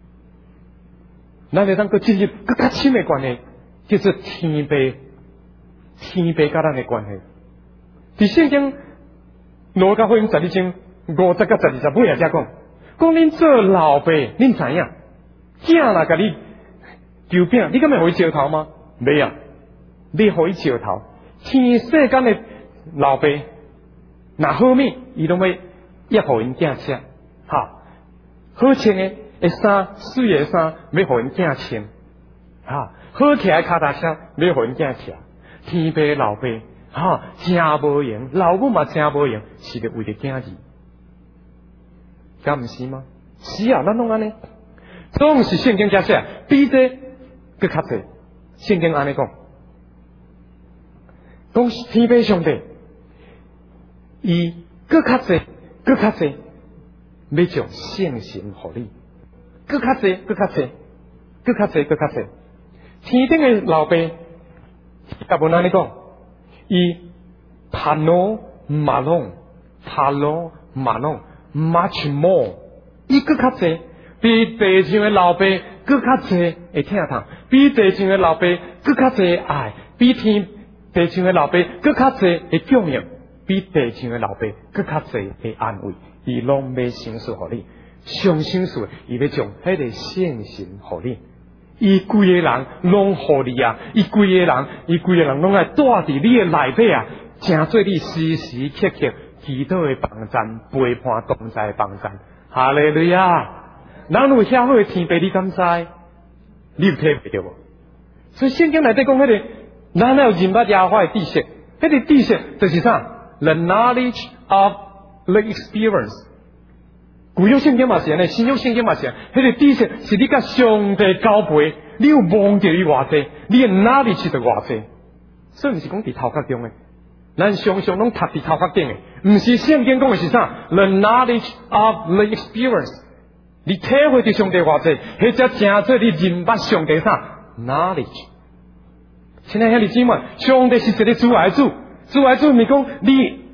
咱会当佮进入更较深的关系，叫做天父、天父甲咱的关系。伫圣经路加福音十二章五十甲十二十尾也则讲，讲恁做老爸，恁知影，囝若甲你求饼，你敢会互伊招头吗？袂啊，你互伊招头。天世间的老爸。若好物，伊拢要约互因囝吃，哈，好穿的的衫、水的衫，要互因囝穿，哈，好骑的脚踏车，要互因囝骑。天父的老爸，哈，真无用，老母嘛真无用，是着为着囝儿，敢毋是吗？是啊，咱拢安尼，总是圣经解释，比这更较济。圣经安尼讲，讲天父上帝。伊搁较济，搁较济，要将圣神互你，搁较济，搁较济，搁较济，搁较济。天顶的老爸，甲本安尼讲，伊帕诺马龙，帕诺马龙 ，much more， 伊搁较济，比地上的老爸搁较济会疼痛，比地上的老爸搁较济爱，比天地上的老爸搁较济会供应。比地上的老爸更较济的安慰，伊拢要成事互你，上成事，伊要将迄个圣神互你，伊规个人拢互你啊！伊规个人，伊规个人拢爱带伫你的内底啊，成做你时时刻刻祈祷的帮站，陪伴同在的帮站。哈利路亚！咱有遐好的天父，你敢知？你有体会着无？所以圣经内底讲迄个，咱有认捌耶和华的知识，迄个知识就是啥？ The knowledge of the experience， 古约圣经嘛是安尼，新约圣经嘛是安尼。迄个知识是你甲上帝交陪，你有望着伊偌济，你的 knowledge 就偌济。所以毋是讲伫头壳中诶，咱常常拢读伫头壳顶诶，毋是圣经讲诶是啥 ？The knowledge of the experience， 你体会着上帝偌济，迄只正做你认捌上帝啥 knowledge。亲爱兄弟姊妹，上帝是一个主爱主。主爱主，咪讲你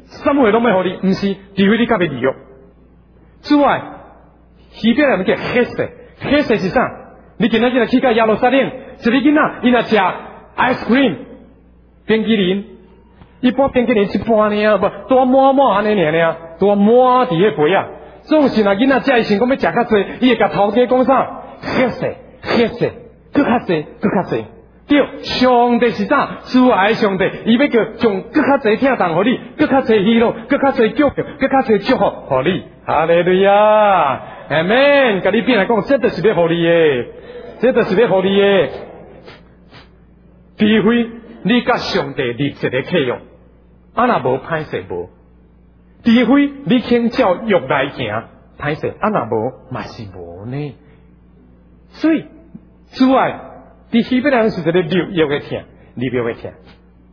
什么拢要互你，毋是，除非你甲要利用。此外，希伯来文叫黑色，黑色是啥？你今仔日来去到耶路撒冷，一个囡仔伊若食 ice cream 冰淇淋，一般冰淇淋一半呢，无多满满安尼尔呢，多满伫迄杯啊。总是若囡仔食伊想讲要食较济，伊会甲头家讲啥？黑色，黑色，搁较济，搁较济。对，上帝是啥？主爱上帝，伊要叫将搁较济疼痛互你，搁较济喜乐，搁较济祝福，搁较济祝福互你。哈利路亚，阿门。甲你变来讲，这就是要互你的，这就是要互你的。除非你甲上帝立一个契约，啊若无歹势无；除非你肯照约来行，歹势啊若无嘛是无呢。所以，主爱。伫希伯来人是一个立约的听，立约的听，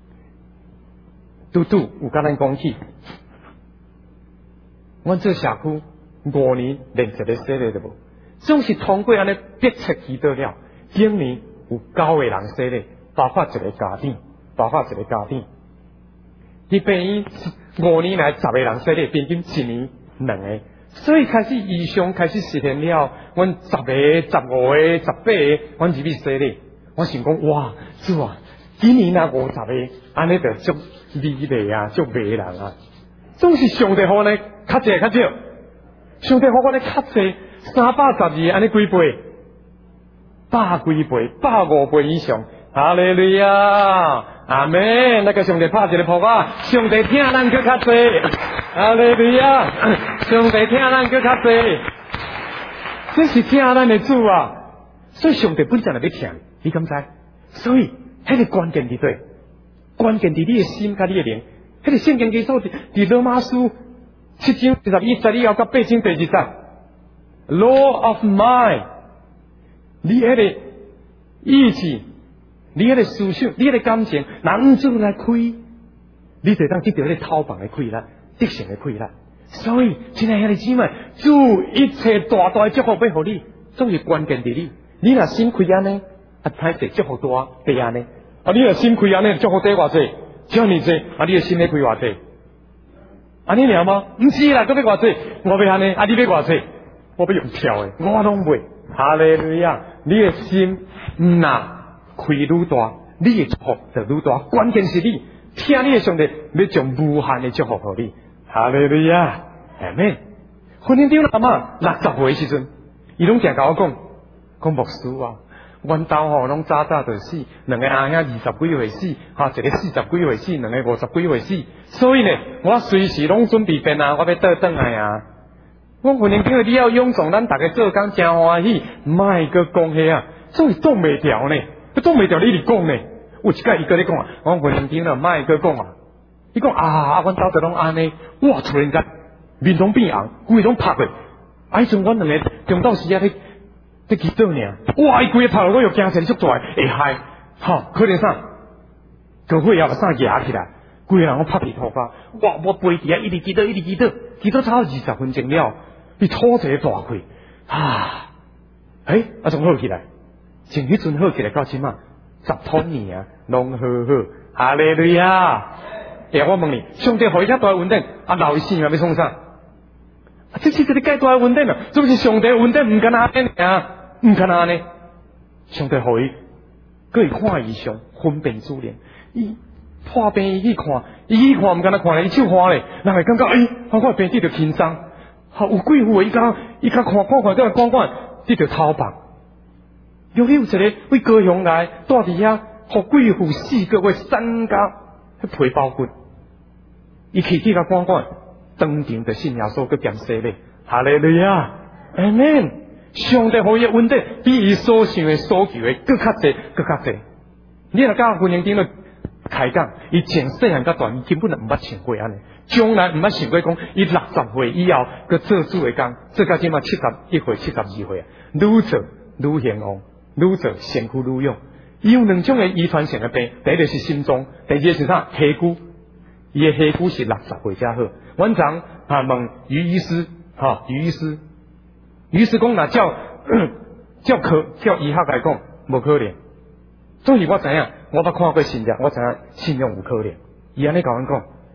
拄拄有甲咱讲起，阮做社区五年连一个洗礼都无，总是通过安尼逼切祈祷了。今年有九个人洗礼，包括一个家长，包括一个家长。伫病院五年来十个人洗礼，平均一年两个。所以开始异象开始实现了，阮十个、十五个、十八个，阮入去洗礼。我想讲，哇，主啊，今年啊五十个，安尼就足美丽啊，足美人啊。总是上帝互呢较济较少，上帝互我呢较济，三百十二安尼几倍，百几倍，百五倍以上。哈利路亚，阿门。那个上帝拍一个扑啊，上帝听咱搁较济。哈利路亚，上帝听咱搁较济，这是听咱的主啊。所以上帝本身就要听你，你敢知？所以迄、那个关键伫对，关键伫你的心甲你的灵。迄、那个圣经基础伫伫罗马书七章二十一节以后到八章第二节 ，Law of mind， 你迄个意志，你迄个思想，你迄个感情，人做来开，你就当得到迄个讨房的开力，得胜的开力。所以，亲爱兄弟姊妹，主一切大大的祝福要互你，总是关键伫你。你若心开安尼，啊，歹势祝福大地安尼；啊，你若心开安尼，祝福地偌济，遮尔济，啊，你的心要开偌济？安尼尔吗？毋是啦，搁要偌济？我要安尼，啊，你要偌济？我要用跳的，我拢袂。哈利路亚！你的心若开愈大，你的祝福就愈大。关键是你听你的上帝要将无限的祝福互你。哈利路亚！阿门。婚姻中阿嬷六十岁时阵，伊拢常甲我讲。讲牧师啊，阮兜吼拢早早就死，两个阿兄二十几岁死，哈，一个四十几岁死，两个五十几岁死。所以呢，我随时拢准备变啊，我要倒转来啊。我婚姻中你要勇壮，咱大家做工真欢喜，莫个讲遐啊，总是挡袂掉呢，挡袂掉你嚟讲呢。有一届伊个咧讲啊，我婚姻中啦，莫个讲啊。伊讲啊，阮兜就拢安尼，哇！突然间面拢变红，规拢拍过。啊，迄阵阮两个中昼时啊咧。在祈祷呢，哇！伊规个头我又惊起来足大，会害，吼，可能啥？教会也把啥压起来，规个人我拍皮头发，哇！我背伫啊，一直祈祷，一直祈祷，祈祷差二十分钟了，伊吐一个大气，啊！诶、欸，啊，仲好起来，从迄阵好起来到即嘛，十多年啊，拢好好，哈利路亚！诶，我问你，上帝互伊遐大稳定，啊，老一死嘛要创啥？啊，这是一个介大稳定啊，这不是上帝稳定，唔敢安尼啊！唔敢安尼，上帝互伊，佮伊看异象，分辨主灵。伊破病伊去看，伊去看唔敢若看伊手花咧，人会感觉诶，我我病得着轻松。哈，有几户伊讲，伊甲看看看，都看看，得着头棒。尤其有一个为高雄来，住伫遐，互几户四个月三家去皮包骨。伊去去甲看看，当场就信耶稣，佮减洗咧。哈利路亚，阿门。上帝互伊稳定，比伊所想的、所求的更较济、更较济。你若甲婚姻顶咧开讲，伊从细汉到大，伊根本就毋捌想过安尼，将来毋捌想过讲，伊六十岁以后，佮做主的工，做到即马七十一岁、七十二岁啊，愈做愈兴旺，愈做身躯愈勇。伊有两种的遗传性的病，第一个是心脏，第二个是啥？下骨。伊的下骨是六十岁才好。阮昨啊问于医师，哈，于医师。于是讲，若照照科照医学来讲，无可能。总是我知影，我捌看过新药，我知影信用有可能。伊安尼甲阮讲，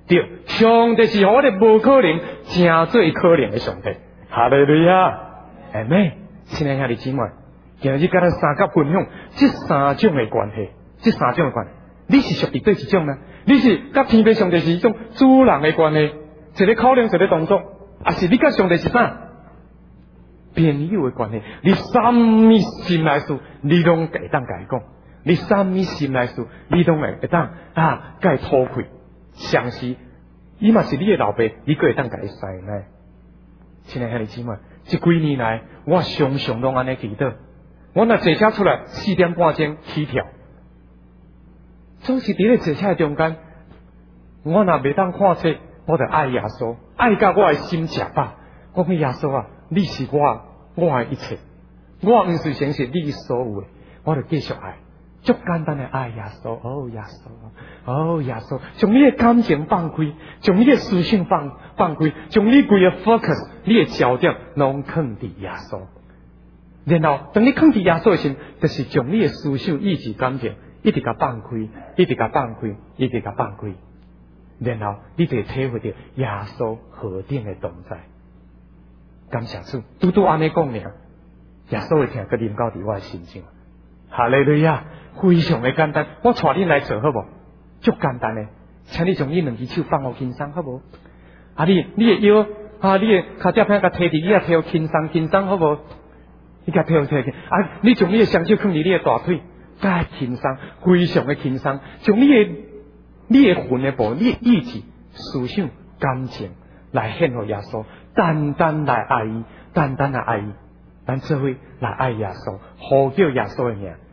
对，上帝是我哋无可能，真最可能的上帝。哈利路亚，阿妹，亲爱兄弟姊妹，今日跟咱三甲分享这三种的关系，这三种的关系，你是属于对一种呢？你是甲天父上帝是一种主人的关系，一个考量，一个动作，还是你甲上帝是啥？朋友的关系，你什么心内事，你拢会当甲伊讲；你什么心内事，你拢会当啊，甲伊吐开。相是，伊嘛是你的老爸，你个会当甲伊塞呢？亲爱兄弟姊妹，这几年来，我常常拢安尼祈祷。我若坐车出来四点半钟起跳，总是伫咧坐车中间，我若袂当看册，我就爱耶稣，爱甲我的心食饱。我讲耶稣啊，你是我我的一切，我毋是成是你所有的，我就继续爱，足简单的爱耶稣。哦耶稣，哦耶稣，将你的感情放开，将你的思想放放开，将你规个 focus， 你的焦点拢放伫耶稣。然后当你放伫耶稣的时，就是将你的思想、意志、感情一直甲放开，一直甲放开，一直甲放开。然后你就体会到耶稣何等的同在。感谢主，拄拄安尼讲尔，耶稣会听个临到伫我的心上。哈利路亚，非常的简单，我带恁来做好无？足简单的，请你将你两只手放好轻松，好无？啊，你你的腰啊，你的脚趾片甲摕伫，你也摕好轻松轻松，好无？你甲摕好摕起，啊，你将你的双手放伫你的大腿，甲轻松，非常的轻松，将你的你的魂的部，你的意志、思想、感情来献给耶稣。单单来爱伊，单单来爱伊，咱做伙来爱耶稣，呼叫耶稣的名。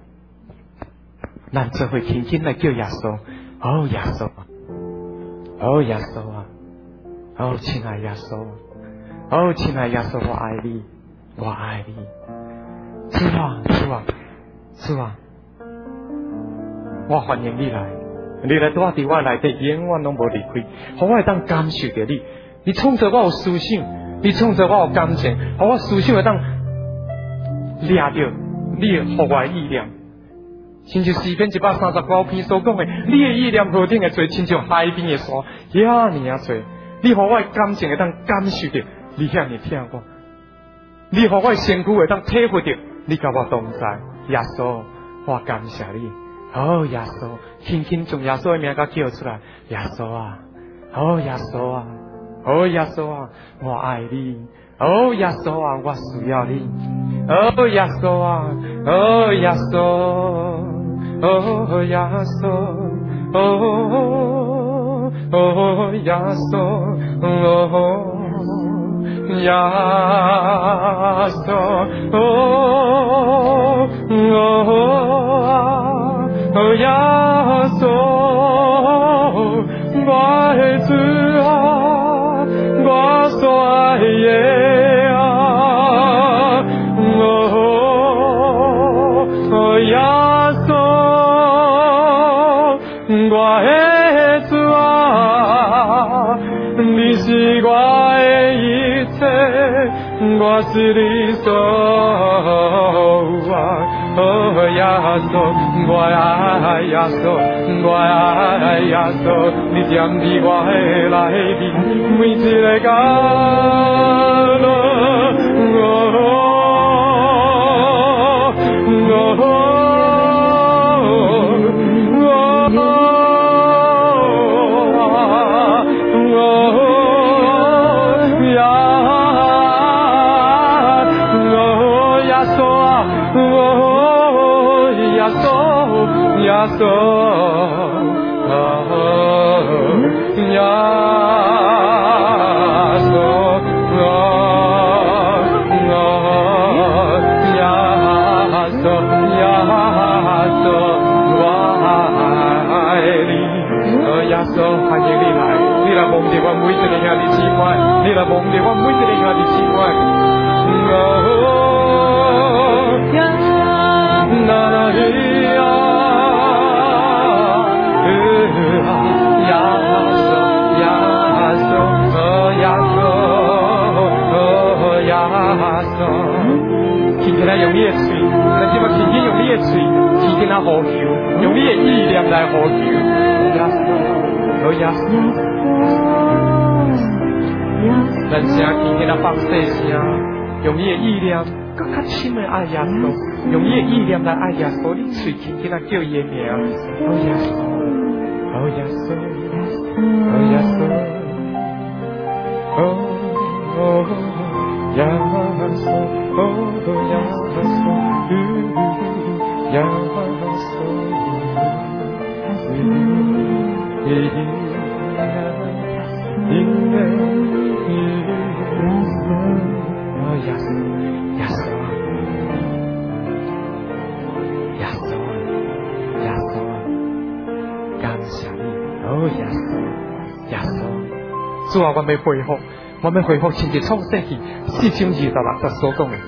咱做伙轻轻来叫耶稣，哦耶稣啊，哦耶稣啊，哦亲爱耶稣，哦亲爱耶稣，我爱你，我爱你，主啊主啊主啊，我欢迎你来，你来住伫我内底，永远拢无离开，互我会当感受着你。你创造我有思想，你创造我有感情，互我思想会当抓着你的互我的意念。亲像诗篇一百三十九篇所讲的，你的意念何等的多，亲像海边的沙，遐尼啊多。你互我的感情会当感受着，你遐尼疼我。你互我的身躯会当体会着，你甲我同在。耶稣，我感谢你。哦，耶稣，轻轻将耶稣的名甲叫出来。耶稣啊，哦，耶稣啊。哦，耶稣啊，我爱你。哦，耶稣啊，我需要你。哦，耶稣啊，哦，耶稣，哦，耶稣，哦，哦，耶稣，哦，耶稣，哦，哦，耶稣，我的主啊。我所爱的啊，哦，耶稣，我的主啊，你是我的一切，我是你所有啊。哦，耶稣，我爱耶稣，我爱耶稣，你占伫我的内面，每一个角落。哦哦耶稣，哦，耶稣，哦，哦，耶稣，耶稣，我爱你。哦，耶稣，欢迎你来，你来蒙着我每一个兄弟姊妹，你来蒙着我每一个兄弟姊妹。哦，那那里啊。轻轻来用你的嘴，咱即马轻轻用你的嘴，轻轻来呼求，用你的意念来呼求。耶稣，哦好耶稣，咱声气给他放细声，用你的意念，更较深的爱耶稣，用你的意念来爱耶稣，你嘴气给他叫伊的名，好耶稣，好耶稣，好耶稣，哦哦耶稣，哦耶稣，耶稣。主啊，我要恢复，我要恢复，亲自创世纪四章二十六节所讲的。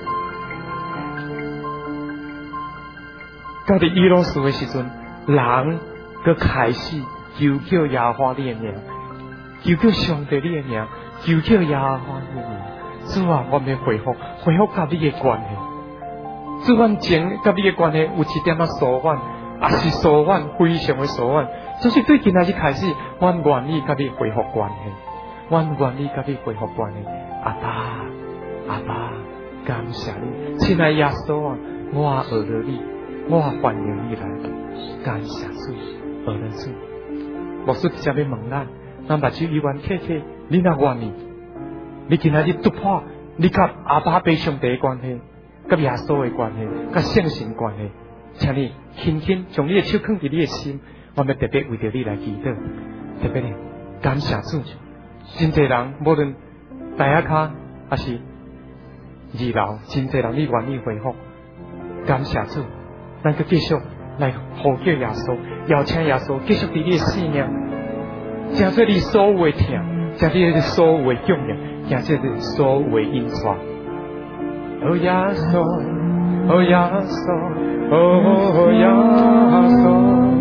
到伫以罗斯的时阵，人佮开始求叫耶和华你的名，求叫上帝你的名，求叫耶和华你的名。主啊，我要恢复，恢复甲你的关系。主，阮前甲你的关系有一点仔疏远，也是疏远，非常的疏远。就是对今仔日开始，阮愿意甲你恢复关系。阮愿意甲你恢复关系，阿爸，阿爸，感谢你，亲爱耶稣啊，我学了你，我欢迎你来，感谢主，学了主。牧师直接要问咱，咱目睭依然客客，你若愿意，你今仔日突破你甲阿爸爸上帝的关系，甲耶稣的关系，甲圣神关系，请你轻轻将你的手放伫你的心，我们特别为着你来祈祷，特别的感谢主。真侪人，无论大下骹还是二楼，真侪人你愿意回复，感谢主，咱佮继续来呼叫耶稣，邀请耶稣继续伫你的生命，正做你所有的听，正做你所有的供应，正做你所有的引传。哦耶稣，哦耶稣，哦耶稣，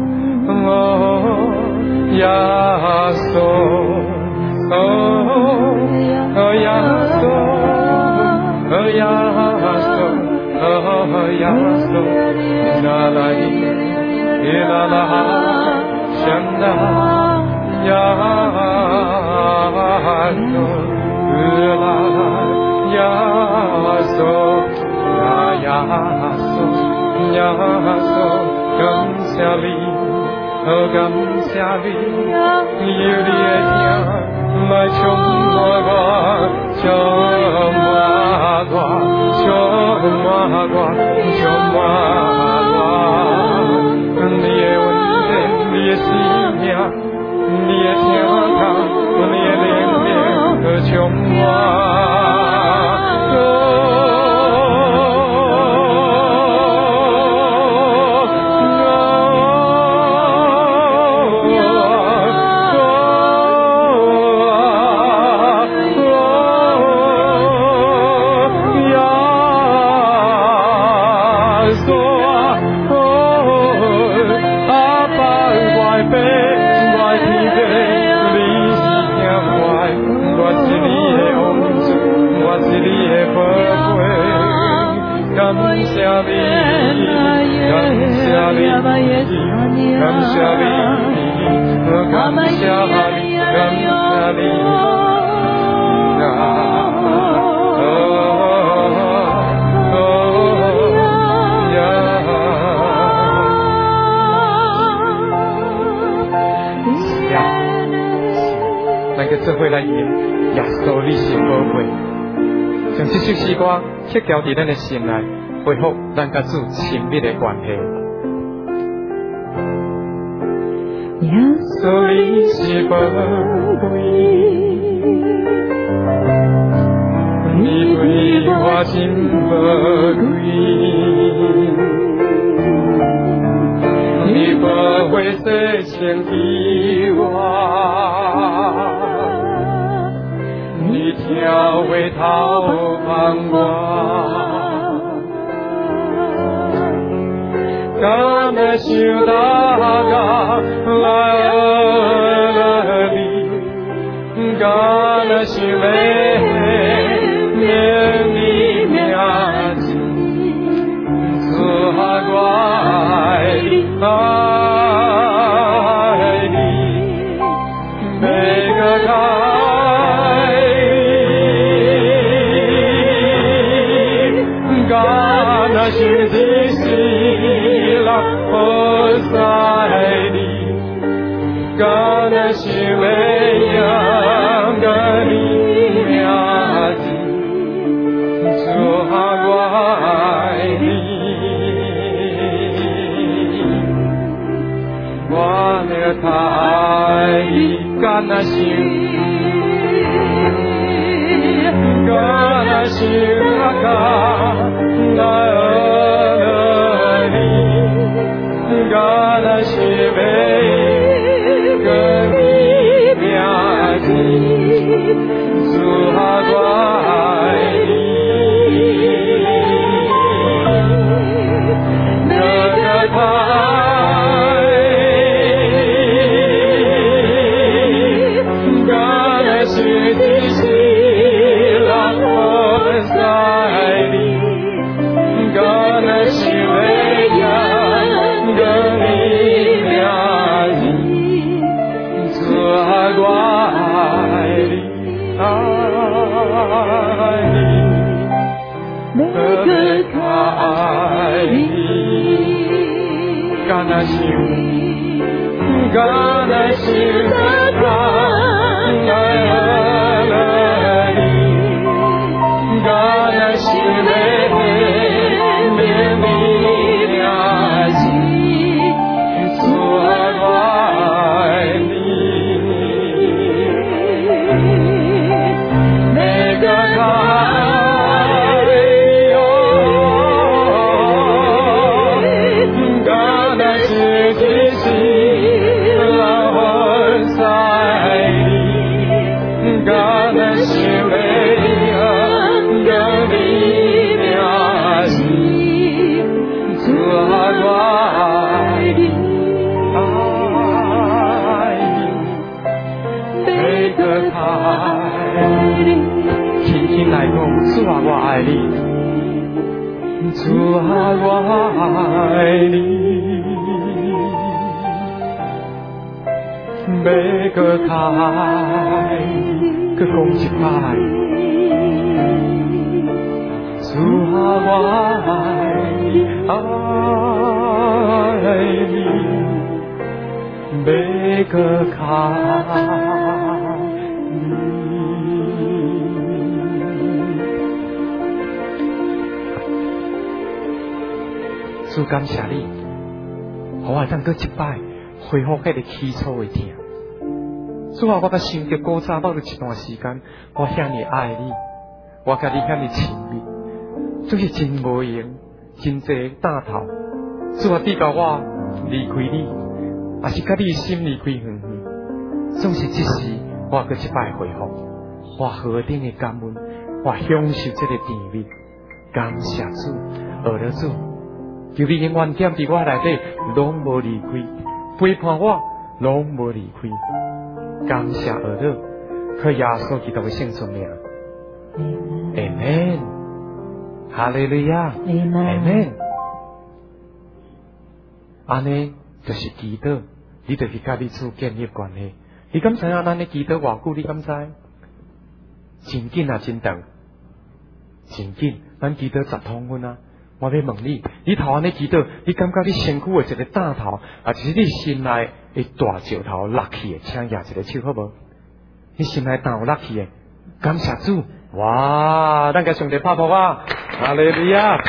哦耶稣。Oh, oh, yeah, so, oh, yeah, so, oh, yeah, so, la la, la la, shanda, yeah, so, la la, yeah, so, yeah, yeah, so, yeah, so, 感谢你，哦，感谢你，有你的听。来充满我，充满我，充满我，充满我。你的温柔，你的生命，你的天堂，你的灵命，充满。这回来迎耶稣，你是宝贵，将这首诗歌刻掉伫咱的心内，恢复咱甲主亲密的关系。耶稣，你是宝贵，你对我真宝贵，你不会再嫌弃我。你跳回头盼我，敢会想大家来了你，敢会想要念你名字，做我爱你，爱你， 主感谢你，互我当过一摆恢复迄个起初的疼。主啊，我甲想着古早某了一段时间，我遐尼爱你，我甲你遐尼亲密，就是真无用，真济打头。主啊，你甲我离开你，也是甲你心离开远远。总是即时，我搁一摆恢复，我何等的感恩，我享受这个甜蜜。感谢主，学了主。求你永远踮伫我内底，拢无离开；陪伴我，拢无离开。感谢儿女，靠耶稣基督的圣名。阿门。哈利路亚。阿门。安尼就是祈祷，你就是甲你主建立关系。你敢知影咱的祈祷偌久？你敢知？真紧啊，真长，真紧。咱祈祷十通分啊！我要问你，你头安尼祈祷，你感觉你身躯的一个大头，啊，就是你心内的大石头落去的，请举一个手好无？你心内大有落去的，感谢主！哇，咱甲上帝拍拍啊！哈利路亚！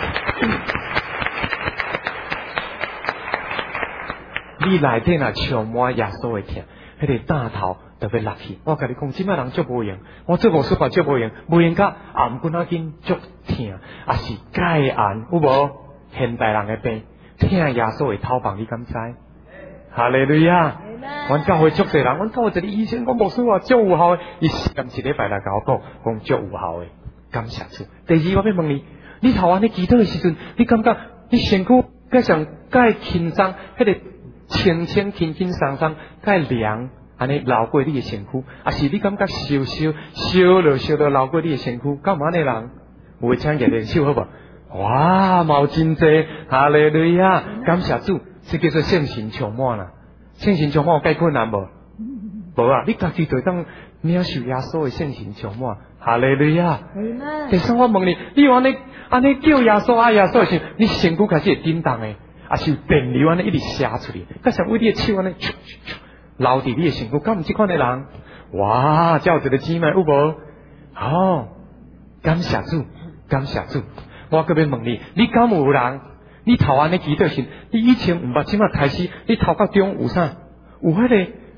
你内底若充满耶稣的疼，迄个大头就要落去。我甲你讲，即摆人足无用，我做无说法足无用，无用甲颔骨仔紧足疼，也是戒烟，有无？现代人的病，听耶稣的头棒，你敢知？哈利路亚！阮教会足侪人，阮教会一个医生讲牧师话足有效的，伊今一礼拜来甲我讲，讲足有效的，感谢主。第二，我要问你，你头安尼祈祷的时阵，你感觉你身躯加上介轻松，迄个轻轻轻轻松松，介凉，安尼流过你的身躯，还是你感觉烧烧烧了烧了流过你的身躯？干嘛呢人？有会请热热手好无？哇，毛真济，哈利路亚！感谢主，这叫做圣神充满啦。圣神充满有介困难无？无啊，你家己就当领受耶稣的圣神充满，哈利路亚！第三，我问你，你安尼安尼叫耶稣爱耶稣的时候，你身躯开始会震动的，还是有电流安尼一直射出去？加上为你的手安尼，流伫你的身躯，敢毋即款的人？哇，才有一个姊妹有无？哦，感谢主，感谢主！我搁要问你，你敢有人？你头安尼祈祷时，你以前毋捌即马开始，你头壳中有啥？有迄个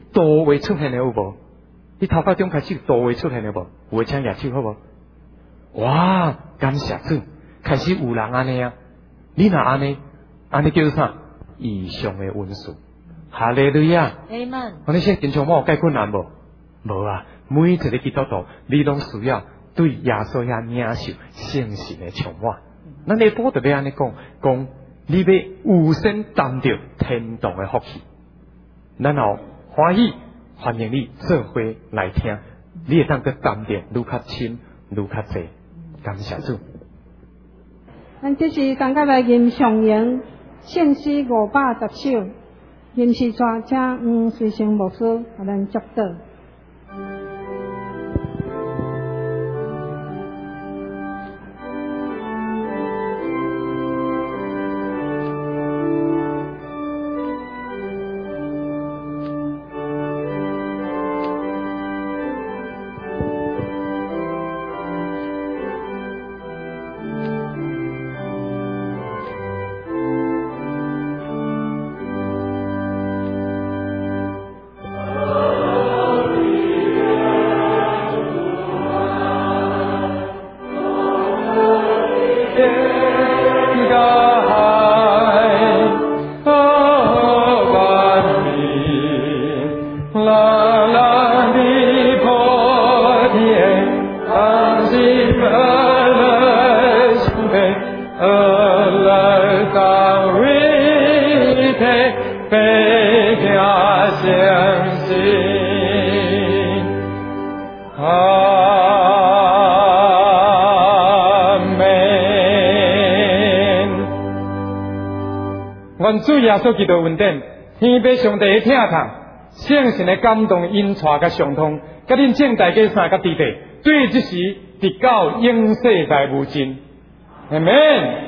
图画出现了有无？你头壳中开始图画出现了无？有诶，请举手好无？哇，感谢主，开始有人安尼啊！你若安尼，安尼叫做啥？异象诶温顺。哈利路亚！ 阿门。 我你现在经常冇介困难无？无啊！每一个基督徒，你拢需要对耶稣遐领受信心诶充满。咱下晡特别安尼讲，讲你要有身担着天堂诶福气，然后欢喜欢迎你做伙来听，你会当去担着愈较深愈较济。感谢主。 咱这是感觉来吟上言圣诗五百十首，吟诗专请黄随成牧师给咱接导。 愿主耶稣基督恩典，天父上帝的疼痛，圣神的感动，因带甲相通，甲恁正大家三个弟弟，对这时直到永世在无尽，阿门。